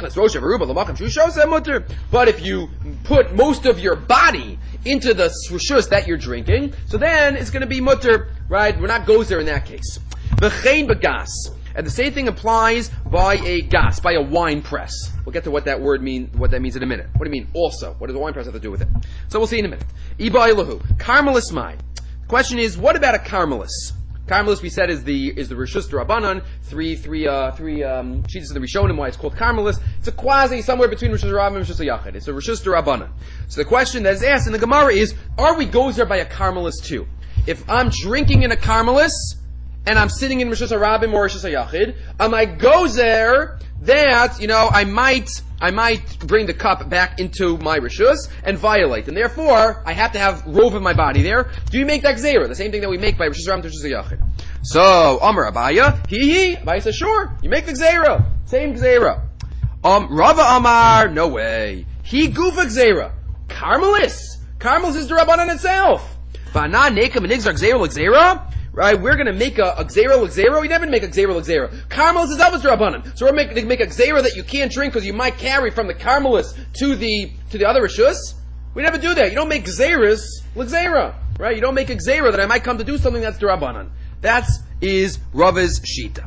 but if you put most of your body into the rishus that you're drinking, so then it's going to be mutter, right? We're not gozer in that case. V'chein b'gas. And the same thing applies by a gas, by a wine press. We'll get to what that word mean, what that means in a minute. What do you mean also? What does a wine press have to do with it? So we'll see in a minute. Iba ilahu. Carmelis mai. The question is, what about a carmelis? Carmelis, we said, is the is the Rishus D'Rabbanan, three three uh three um sheets of the Rishonim, why it's called Carmelis. It's a quasi somewhere between Rishus Rabbim and Rishus Yachid. It's a Rishus D'Rabbanan. So the question that is asked in the Gemara is, are we gozer by a Carmelis too? If I'm drinking in a Carmelis and I'm sitting in Rishus Rabbim or Rishus Yachid, am I gozer that, you know, I might I might bring the cup back into my rishus and violate, and therefore I have to have rove in my body there. Do you make that gzeira? The same thing that we make by rishus ram to rishus yachid. So Amar Abaya, he he. Abaya says, sure, you make the gzeira, same gzeira. Um, Rava Amar, no way. He gufa gzeira. Carmelis, Carmelis is the Rabbanan itself. Vana nekam nigzar gzeira l'gzeira. Right, we're going to make a, a gzeira l'gzeira. We never make a gzeira l'gzeira. Carmelis is always Rabbanan. So we're making make, make a gzeira that you can't drink because you might carry from the Carmelis to the to the other rishus. We never do that. You don't make gzeiras l'gzeira. Right? You don't make a gzeira that I might come to do something that's Rabbanan. That is Rava's shita.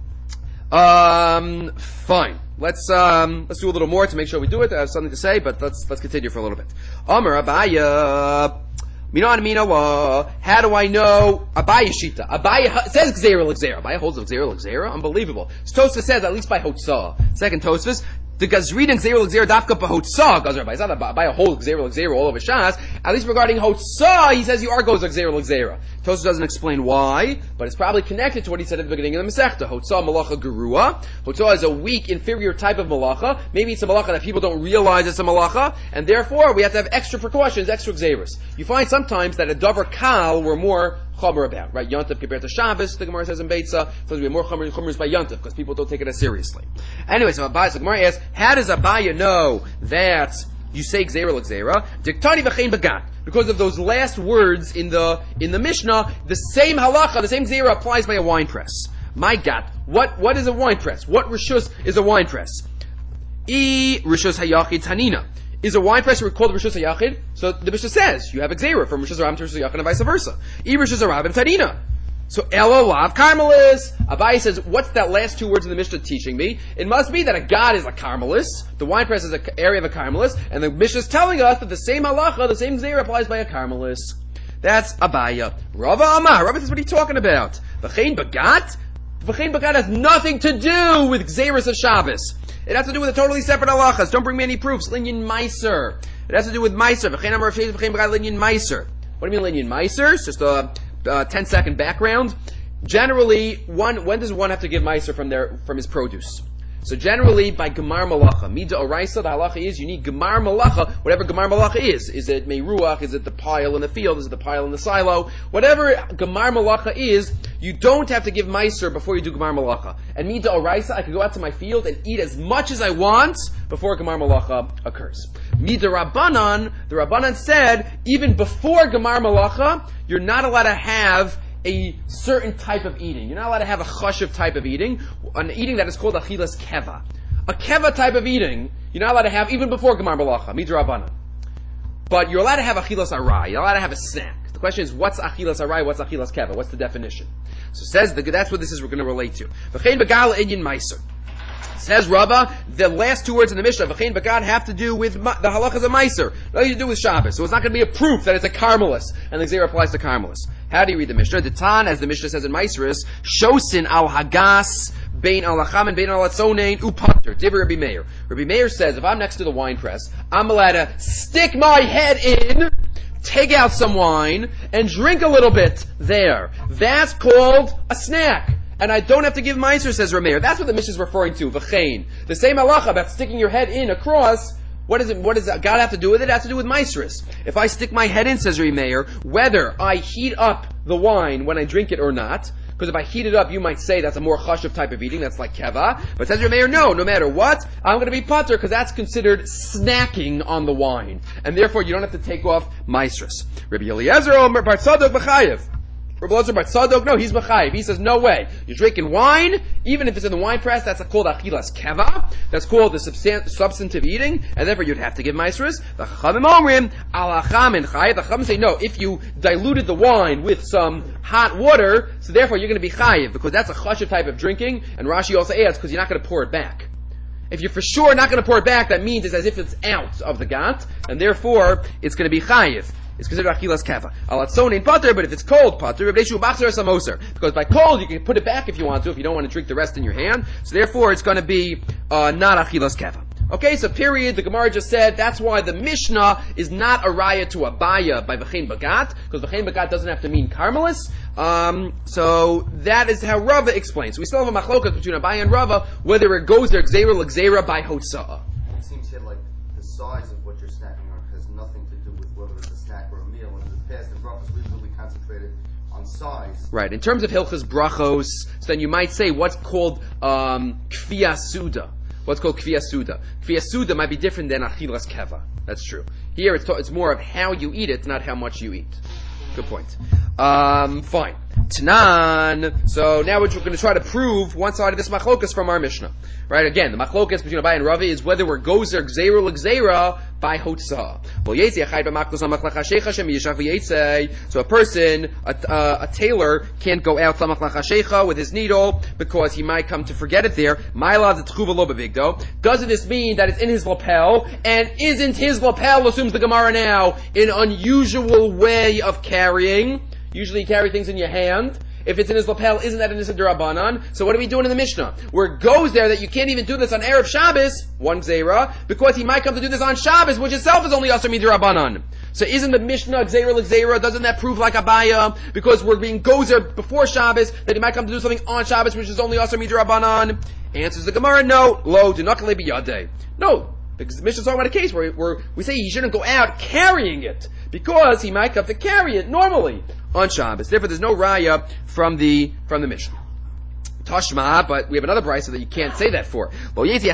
Um, fine. Let's um, let's do a little more to make sure we do it. I have something to say, but let's let's continue for a little bit. Amar Abaya. Minan Minawa, how do I know Abaya Shita? Abaya says Gzeira L'Gzeira. Abaya holds Gzeira L'Gzeira? Unbelievable. So Tosfos says, at least by Hotzah. Second Tosfos, the Gazrid and Gzeira L'Gzeira dafka b'Hotzah. Gazar, it's not Abaya holds Gzeira L'Gzeira all over Shas. At least regarding Hotzah, he says you are goes Gzeira L'Gzeira. Tosfos doesn't explain why, but it's probably connected to what he said at the beginning of the Masechta. Hotzah Malacha Gerua. Hotzah is a weak, inferior type of Malacha. Maybe it's a Malacha that people don't realize it's a Malacha, and therefore we have to have extra precautions, extra Gzeiras. You find sometimes that a Davar Kal we're more Chomer about, right? Yontif compared to Shabbos, the Gemara says in Beitza, so we have more Chomer, Chomers by Yontif, because people don't take it as seriously. Anyway, so Abaya, so the Gemara asks, how does Abaya know that you say Gzeira L'Gzeira? Diktani v'chein bagat. Because of those last words in the in the Mishnah, the same halacha, the same Gzeira applies by a wine press. My God, what what is a wine press? What rishus is a wine press? E rishus hayachid tanina. Is a wine press called rishus hayachid? So the Mishnah says you have a Gzeira from rishus rabim to rishus yachid and vice versa. E rishus rabim tanina. So Elolav Carmelis. Abaye says, what's that last two words in the Mishnah teaching me? It must be that a god is a Carmelis, the wine press is an area of a Carmelis, and the Mishnah is telling us that the same halacha, the same zera applies by a Carmelis. That's Abaye. Rava Amar. Rava says, what are you talking about? V'chein bagat? V'chein bagat has nothing to do with Xeris of Shabbos. It has to do with a totally separate halachas. Don't bring me any proofs. Linyan Meiser. It has to do with Meiser. V'chein Amar V'chein bagat Linyan Meiser. What do you mean Linyan Meiser? It's just a Uh, ten second background. Generally, one when does one have to give meiser from their from his produce? So generally, by gemar malacha, mida oraisa, the halacha is you need gemar malacha. Whatever gemar malacha is, is it meiruach? Is it the pile in the field? Is it the pile in the silo? Whatever gemar malacha is, you don't have to give meiser before you do gemar malacha. And mida oraisa, I can go out to my field and eat as much as I want before gemar malacha occurs. Mida rabbanan, the rabbanan said even before gemar malacha, you're not allowed to have a certain type of eating. You're not allowed to have a chashuv type of eating, an eating that is called achilas keva. A keva type of eating, you're not allowed to have even before gemar malacha, midrabanan. But you're allowed to have achilas arai. You're allowed to have a snack. The question is, what's achilas arai? What's achilas keva? What's the definition? So it says the, that's what this is. We're going to relate to. V'chein begal inyan meiser. Says Rava, the last two words in the Mishnah, v'chein begad, have to do with ma- the halachas of Meiser. Nothing to do with Shabbos. So it's not going to be a proof that it's a Carmelis, and the Xer applies to Carmelis. How do you read the Mishnah? The Tan, as the Mishnah says in Meiseris, shosin al hagas, bein al lacham, and bein al atzonein, upater. Divrei Rabbi Meir. Rabbi Meir says, if I'm next to the wine press, I'm allowed to stick my head in, take out some wine, and drink a little bit there. That's called a snack. And I don't have to give meiser, says Rameir. That's what the Mishnah is referring to, v'chein. The same halacha about sticking your head in across, what is it, what does God have to do with it? It has to do with meiseris. If I stick my head in, says Rameir, whether I heat up the wine when I drink it or not, because if I heat it up, you might say that's a more chashuv type of eating, that's like keva. But says Rameir, no, no matter what, I'm going to be pater, because that's considered snacking on the wine. And therefore, you don't have to take off meiseris. Rabbi Eliezer Omer Bar Tzadok b'chayev. Rabbi Elazar Bar Tzadok, no, he's mechayiv. He says, no way. You're drinking wine, even if it's in the wine press, that's called achilas keva. That's called the substan- substantive eating, and therefore you'd have to give meiseris. The chachamim omrim, alacham and chayiv. The chachamim say, no, if you diluted the wine with some hot water, so therefore you're going to be chayiv, because that's a chashuv type of drinking, and Rashi also adds, because you're not going to pour it back. If you're for sure not going to pour it back, that means it's as if it's out of the gat, and therefore it's going to be chayiv. It's considered achilas keva. Alatzon ain't pater, but if it's cold pater, because by cold you can put it back if you want to, if you don't want to drink the rest in your hand. So therefore, it's going to be uh, not achilas keva. Okay, so period. The Gemara just said that's why the Mishnah is not a raya to Abaye by v'chein bagat, because v'chein bagat doesn't have to mean Carmelis. Um, so that is how Rava explains. So we still have a machlokas between Abaye and Rava whether it goes there gzeira l'gzeira by hotzah. It seems here like the size of what you're snacking on has nothing to do with whether it's a snack or a meal. And in the past, in brachos, we've really concentrated on size. Right. In terms of hilchas brachos, so then you might say what's called um, kfiyah suda. What's called kfiyah suda. Kfiyah suda might be different than achilas keva. That's true. Here it's, to, it's more of how you eat it, not how much you eat. Good point. Um, fine. Tanan. So now we're going to try to prove one side of this machlokas from our Mishnah. Right? Again, the machlokas between Abaye and Ravi is whether we're gozer gzeira l'gzeira by hotzah. So a person, a, uh, a tailor, can't go out with his needle because he might come to forget it there. Doesn't this mean that it's in his lapel? And isn't his lapel, assumes the Gemara now, an unusual way of carrying? Usually you carry things in your hand. If it's in his lapel, isn't that an Issa D'Rabbanan? So what are we doing in the Mishnah? Where it goes there that you can't even do this on Erev Shabbos, one Gzeira, because he might come to do this on Shabbos, which itself is only Asr Midrabbanan. So isn't the Mishnah Gzeira L'Gzeira, doesn't that prove like Abaye? Because we're being gozer before Shabbos, that he might come to do something on Shabbos, which is only Asr Midrabbanan? Answers the Gemara, no. Lo, do not biyadeh. No. Because the Mishnah is talking about a case where, where we say he shouldn't go out carrying it, because he might come to carry it normally on Shabbos. Therefore, there's no raya from the from the Mishnah. Tashma, but we have another brisa that you can't say that for. We have a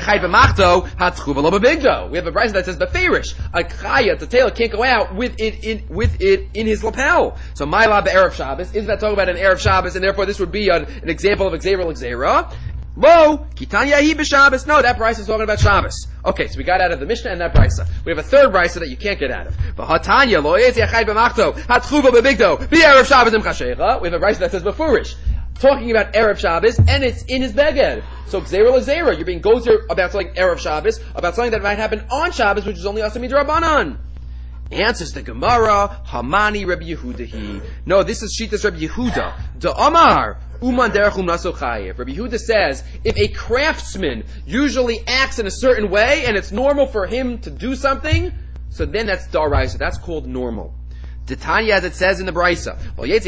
brisa that says beferish, a chaya, the tailor can't go out with it in with it in his lapel. So my lab erev Shabbos, isn't that talking about an erev Shabbos, and therefore this would be an, an example of exera l'gzeira? Lo, Kitanya hi b'Shabbos. No, that brisa is talking about Shabbos. Okay, so we got out of the Mishnah and that brisa. We have a third brisa that you can't get out of. V'hatanya lo yetzi achai b'machto hatchuva b'bigdo b'erev Shabbos im chashecha. We have a brisa that says befurish, talking about erev Shabbos, and it's in his beged. So gzeira l'gzeira, you're being gozer about something erev Shabbos, about something that might happen on Shabbos, which is only asur midrabanan. Answers the Gemara, Hamani Rabbi Yehudahi. No, this is Shitas Rabbi Yehuda. Da Amar, Uman Derechum Naso Chayev. Rabbi Yehuda says, if a craftsman usually acts in a certain way, and it's normal for him to do something, so then that's Daraisa. That's called normal. Titania, as it says in the Brisa,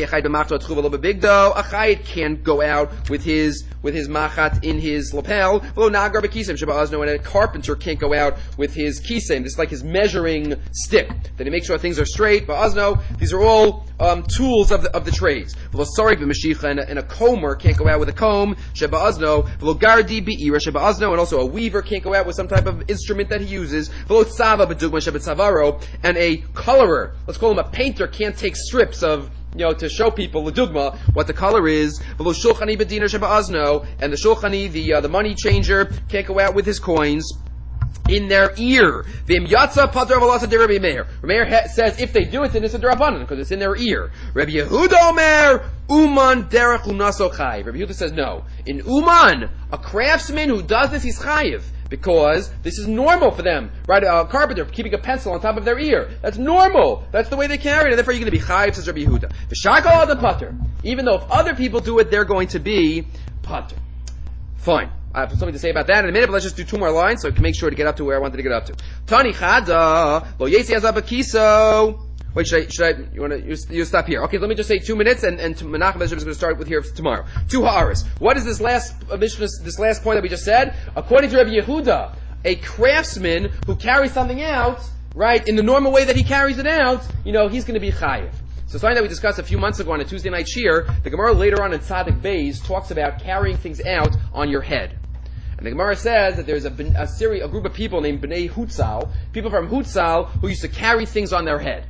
a chayit can't go out with his with his machat in his lapel. And a carpenter can't go out with his kisem. This is like his measuring stick. Then he makes sure things are straight. These are all um, tools of the of the trades. And a, and a comber can't go out with a comb. And also a weaver can't go out with some type of instrument that he uses. And a colorer, let's call him a painter, can't take strips of, you know, to show people the dugma what the color is. And the shulchani, the uh, the money changer, can't go out with his coins in their ear. Rameir says if they do it, then it's a drabanan because it's in their ear. Rabbi Yehuda Omer Uman derech unaso chayiv. Rabbi Yehuda says no. In Uman, a craftsman who does this, he's chayiv. Because this is normal for them, right? A carpenter keeping a pencil on top of their ear. That's normal. That's the way they carry it, and therefore you're going to be chayiv, says Rabbi Yehuda. V'shakal the putter. Even though if other people do it, they're going to be putter. Fine. I have something to say about that in a minute, but let's just do two more lines so I can make sure to get up to where I wanted to get up to. Tani chada lo yesi azabakiso. Wait, should I, should I, you want to, you, you stop here. Okay, let me just say two minutes, and, and Menachem Ezra is going to start with here tomorrow. Two ha'aras. What is this last, uh, this last point that we just said? According to Rabbi Yehuda, a craftsman who carries something out, right, in the normal way that he carries it out, you know, he's going to be chayiv. So something that we discussed a few months ago on a Tuesday night shir, the Gemara later on in Tzadik Beis talks about carrying things out on your head. And the Gemara says that there's a, a series, a group of people named Bnei Hutzal, people from Hutzal who used to carry things on their head.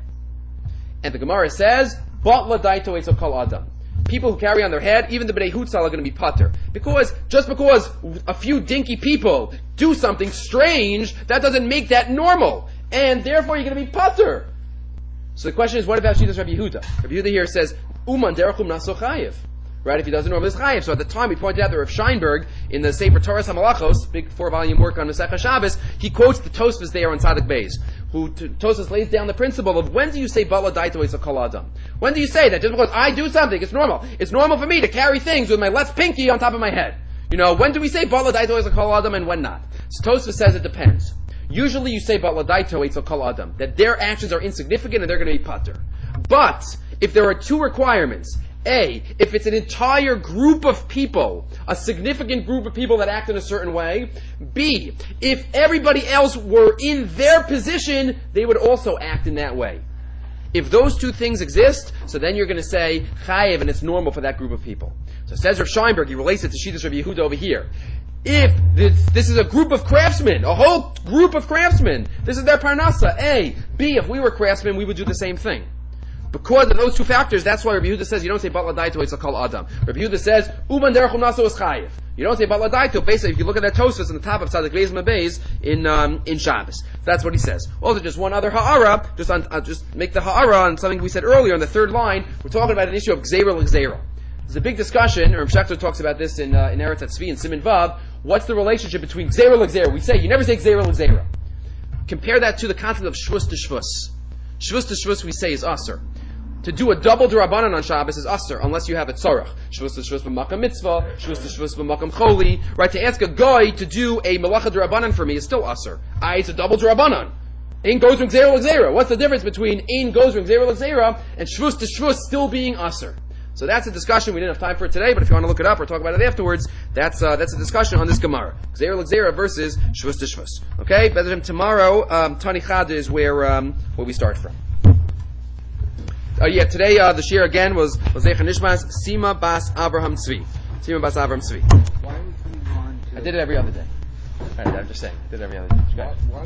And the Gemara says, Batla daito etzo kol adam. People who carry on their head, even the Bnei Hutzal are going to be pater. Because, just because a few dinky people do something strange, that doesn't make that normal. And therefore you're going to be pater. So the question is, what about Shitas Rabbi Yehuda? Rabbi Yehuda here says, Uman derechum naso chayiv. Right, if he doesn't normally is chayiv. So at the time we pointed out that Rav Scheinberg, in the Sefer Torah HaMalachos, big four-volume work on Masechah Shabbos, he quotes the Tosfos there on Tzadik Beis, who t- Tosfos lays down the principle of when do you say Bala Daito Eitz Kol Adam? When do you say that? Just because I do something, it's normal. It's normal for me to carry things with my left pinky on top of my head. You know, when do we say Bala Daito Eitz Kol Adam and when not? So Tosfos says it depends. Usually you say Bala Daito Eitz Kol Adam, that their actions are insignificant and they're going to be pater. But if there are two requirements, A, if it's an entire group of people, a significant group of people that act in a certain way. B, if everybody else were in their position, they would also act in that way. If those two things exist, so then you're going to say chayev, and it's normal for that group of people. So says Rav Scheinberg, he relates it to Shitas Rabbi Yehuda over here. If this, this is a group of craftsmen, a whole group of craftsmen, this is their parnasa, A. B, if we were craftsmen, we would do the same thing. Because of those two factors, that's why Rabbi Yehuda says you don't say Batla Daito, it's a Kol Adam. Rabbi Yehuda says, Uman derechum naso is chayiv. You don't say Batla Daito. Basically, if you look at that Tosfos on the top of Tzadik Beis Mabeis in um, in Shabbos, that's what he says. Also, just one other ha'ara, just on, uh, just make the ha'ara on something we said earlier on the third line. We're talking about an issue of gzeira l'gzeira. There's a big discussion, or Rav Shechter talks about this in uh, in Eretz Tzvi and Siman Vav. What's the relationship between gzeira l'gzeira? We say you never say gzeira l'gzeira. Compare that to the concept of shvus to shvus. Shvus to shvus we say is aser. To do a double d'Rabbanan on Shabbos is aser, unless you have a tzarach. Shvus to shvus b'makam mitzvah, shvus to shvus b'makam choli. Right, to ask a guy to do a malacha d'Rabbanan for me is still aser. I, it's a double d'Rabbanan. Ein goes from gzeira l'gzeira. What's the difference between ein goes from gzeira l'gzeira and shvus to shvus still being aser? So that's a discussion we didn't have time for today, but if you want to look it up or talk about it afterwards, that's uh, that's a discussion on this Gemara. Gzeira l'gzeira versus shvus to shvus. Okay, better than tomorrow, um, Tani Chad is where, um, where we start from. Uh, yeah, today uh, the shir again was Zecha Nishmas Sima Bas Abraham Tzvi. Sima Bas Abraham Tzvi. Why would we want to? I did it every other day. Right, I'm just saying, I did it every other day. Why, why